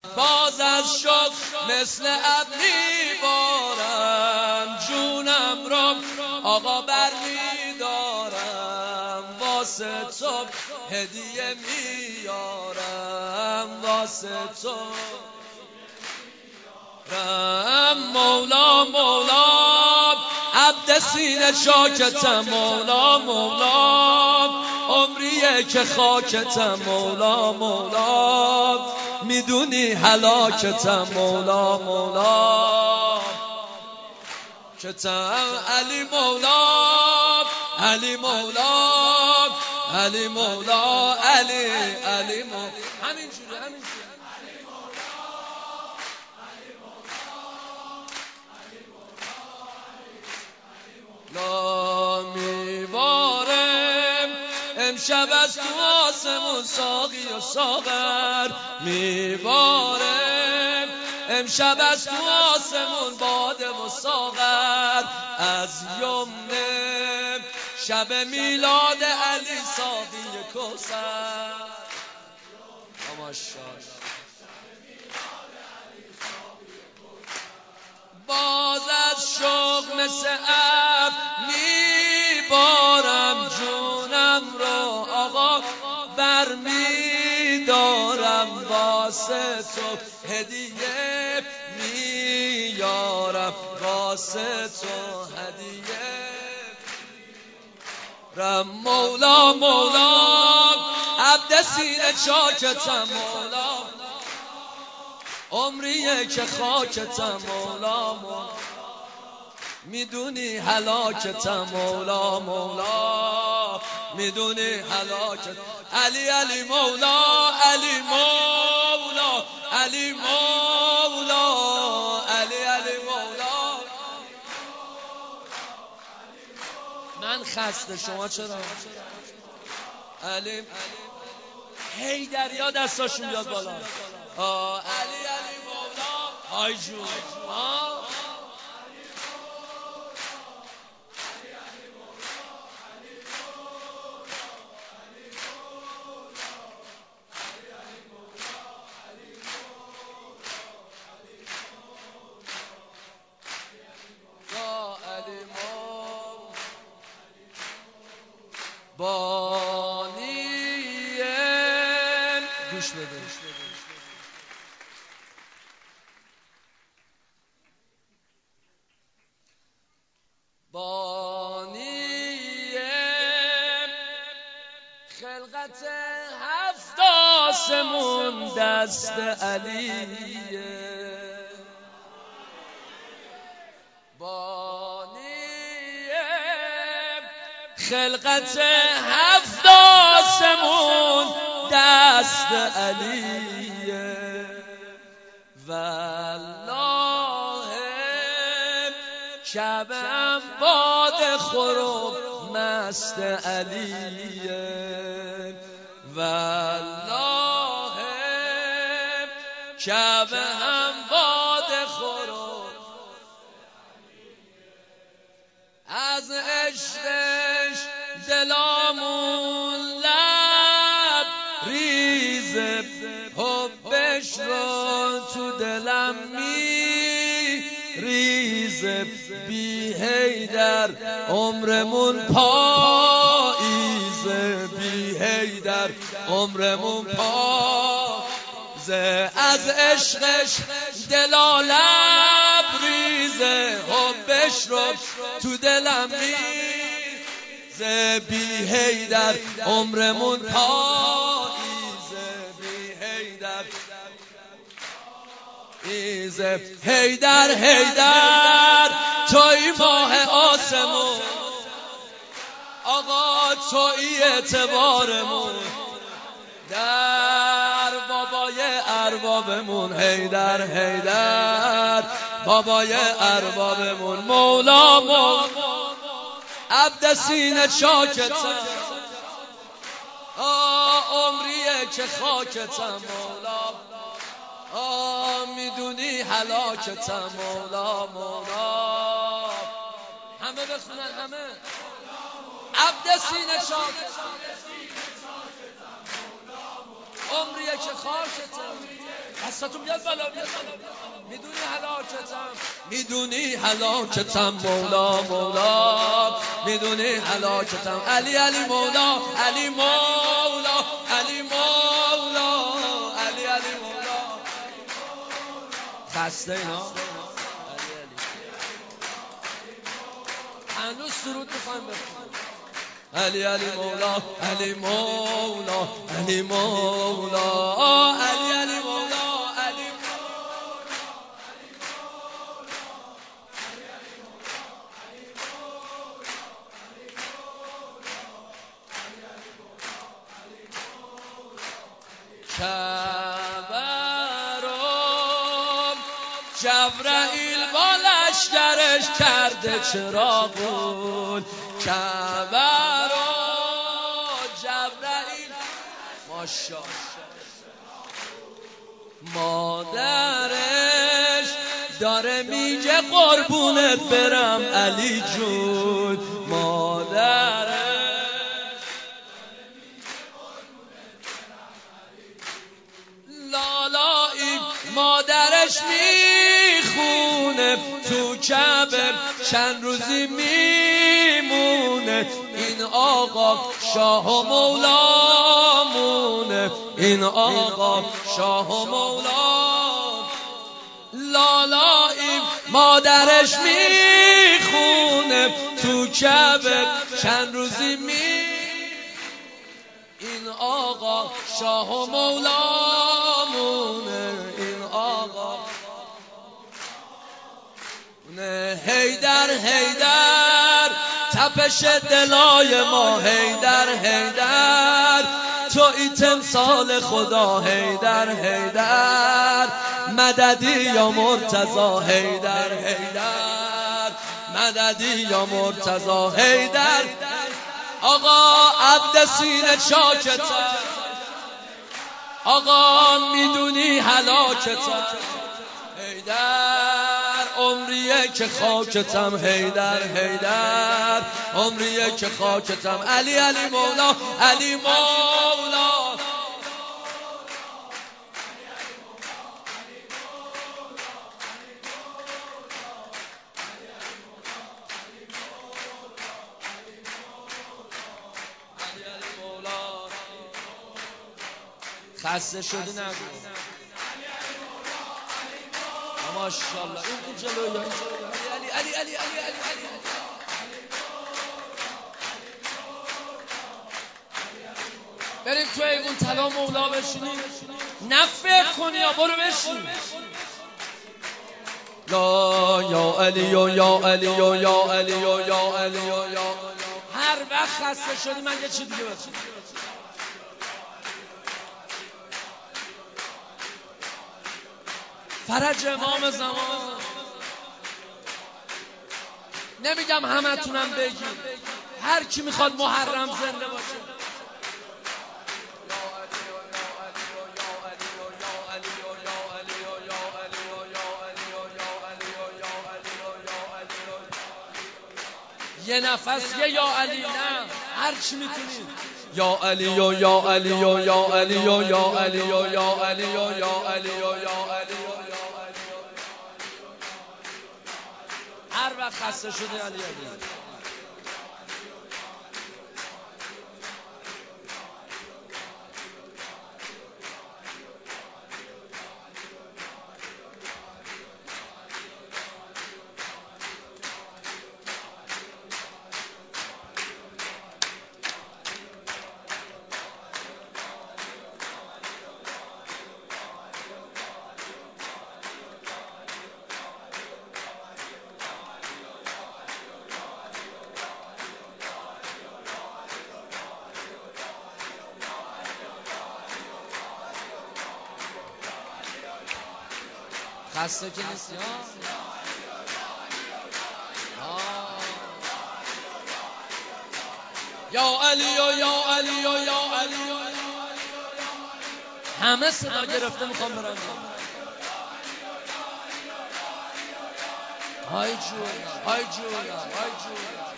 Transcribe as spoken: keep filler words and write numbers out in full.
باز از شوق مثل ابری بارم، جونم رو آقا برمیدارم، واسه تو هدیه میارم، واسه تو رم. مولا مولا عبد سینه چاکتم، مولا مولا عمریه که خاکتم، مولا مولا میدونی هلاکتم، مولا مولا کتم. علی مولا علی مولا علی مولا علی علی مولا همینجوری همینجوری لا میبارم امشب از تو آسمون ساقی و ساغر، میبارم امشب از تو آسمون باده و ساغر، از یمن شب میلاد علی ساقی کوثر. ماشاءالله باز از شوق مثل ابر میبارم، جونم رو آقا برمیدارم، واسه تو هدیه میارم، واسه تو هدیه رم. مولا مولا عبد سینه چاکتم، مولا عمریه که خاکتم، مولا مولا میدونی هلاکتم، مولا مولا میدونی هلاکت. علی علی مولا علی مولا علی مولا علی علی مولا. من خسته، شما چرا؟ علی هی دریا دستاشون بیاد بالا. آه علی علی مولا آی جون آه بانیه گوش بده. بانیه خلقت هفت آسمون دست علیه، خلقت هفت آسمون دست علیه، والله شبم باد خروب مست علیه، والله شبم باد خروب از عشقش دلامون لب ریزه، حبش رو تو دلم می ریزه، بی حیدر عمرمون پاییزه، بی حیدر عمرمون پاییزه، از عشقش دلا لب ریزه، حبش رو تو دلم میزه، بی حیدر عمرمون پاییزه، بی حیدر ایزه. حیدر حیدر توی ماه آسمون، آقا توی اعتبارمون، در بابای اربابمون، حیدر حیدر بابای اربابمون، مولا مولا عبد سینه چاکتم، آه عمریه که خاکتم، مولا آه میدونی هلاکتم، مولا مولا همه بخونن همه. عبد سینه چاکتم عمریه که خاکتم. دستاتون میاد بالا، میاد بالا. میدونی هلاکتم، میدونی هلاکتم مولا مولا، میدونی هلاکتم علی علی مولا علی مولا علی مولا علی علی مولا. خسته اینا هنوز سرود میخوایم بخونیم. علی علی مولا علی مولا علی مولا علی علی مولا علی کبرم جبرائیل با لشکرش کرده چراغون. کبرم جبرائیل ماشاءالله مادرش داره میگه قربونت برم علی جون. مادرش لالایی مادرش میخونه تو کعبه چند روزی میمونه. این آقا شاه و مولامونه، این آقا شاه و مولا. لالایی مادرش میخونه تو کعبه چند روزی می. این آقا شاه و مولامونه، این آقا نه. حیدر حیدر تپش دلای ما، حیدر حیدر تویی تمثال خدا. حیدر حیدر مددی یا مرتضی. حیدر حیدر مددی یا مرتضی. حیدر آقا عبد سینه چاکتم، آقا میدونی هلاکتم. حیدر عمریه که خاکتم. حیدر حیدر عمریه که خاکتم. علی علی مولا علی مولا. خسته شدی نگو ماشاءالله. این جلوی علی علی علی علی علی علی. بریم تو ایوون طلا مولا بشینیم، نه فکر کنی یا برو بشین. یا یا علی یا یا علی یا یا علی یا یا علی یا یا. هر وقت خسته شدی من یه چی دیگه بچین. فرج امام زمان. نمیگم همه تونم بگی، هر کی میخواد محرم زنده باشه. یه نفس یه یا علی، نه هر چی میتونید. یا علی یا یا علی یا یا علی یا یا علی یا یا علی یا یا علی یا یا علی. هر وقت خسته شده علی علی. خسته که نیستی ها؟ یا علی یا یا علی یا یا علی. همه صدا گرفته میخوام برم. های جون های جون های جون.